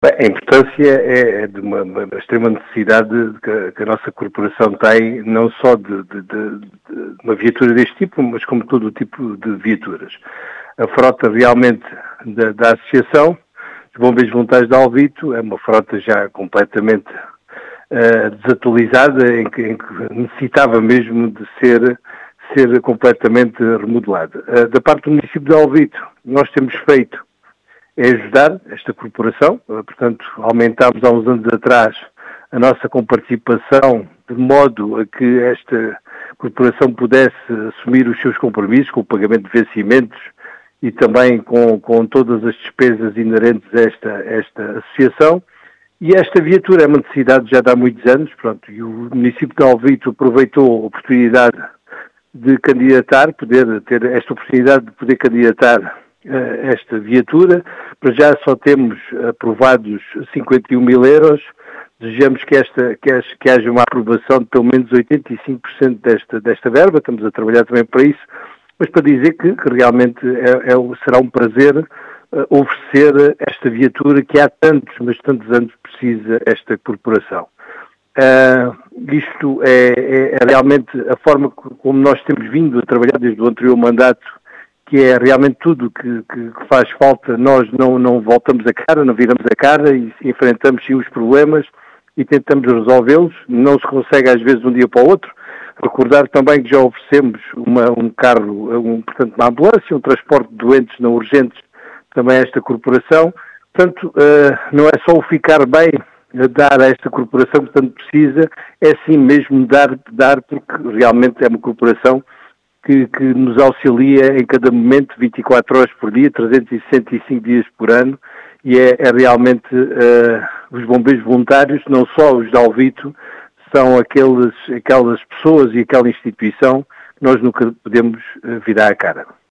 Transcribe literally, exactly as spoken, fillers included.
Bem, a importância é, é de uma, uma extrema necessidade que a, que a nossa corporação tem, não só de, de, de, de uma viatura deste tipo, mas como todo o tipo de viaturas. A frota realmente da, da Associação dos Bombeiros Voluntários de Alvito é uma frota já completamente uh, desatualizada, em que, em que necessitava mesmo de ser, ser completamente remodelada. Uh, da parte do município de Alvito, nós temos feito é ajudar esta corporação, portanto, aumentámos há uns anos atrás a nossa comparticipação de modo a que esta corporação pudesse assumir os seus compromissos com o pagamento de vencimentos e também com, com todas as despesas inerentes a esta, esta associação. E esta viatura é uma necessidade já de há muitos anos, pronto, e o município de Alvito aproveitou a oportunidade de candidatar, poder ter esta oportunidade de poder candidatar esta viatura. Para já só temos aprovados cinquenta e um mil euros. Desejamos que, esta, que, haja, que haja uma aprovação de pelo menos oitenta e cinco por cento desta, desta verba. Estamos a trabalhar também para isso, mas para dizer que, que realmente é, é, será um prazer uh, oferecer esta viatura que há tantos, mas tantos anos precisa esta corporação. Uh, isto é, é, é realmente a forma como nós temos vindo a trabalhar desde o anterior mandato, que é realmente tudo que, que, que faz falta. Nós não, não voltamos a cara, não viramos a cara e enfrentamos sim os problemas e tentamos resolvê-los. Não se consegue às vezes de um dia para o outro. Recordar também que já oferecemos uma, um carro, um, portanto uma ambulância, um transporte de doentes não urgentes também a esta corporação. Portanto, uh, não é só o ficar bem a dar a esta corporação que tanto precisa, é sim mesmo dar, dar porque realmente é uma corporação Que, que nos auxilia em cada momento, vinte e quatro horas por dia, trezentos e sessenta e cinco dias por ano, e é, é realmente uh, os bombeiros voluntários, não só os de Alvito, são aqueles, aquelas pessoas e aquela instituição que nós nunca podemos uh, virar a cara.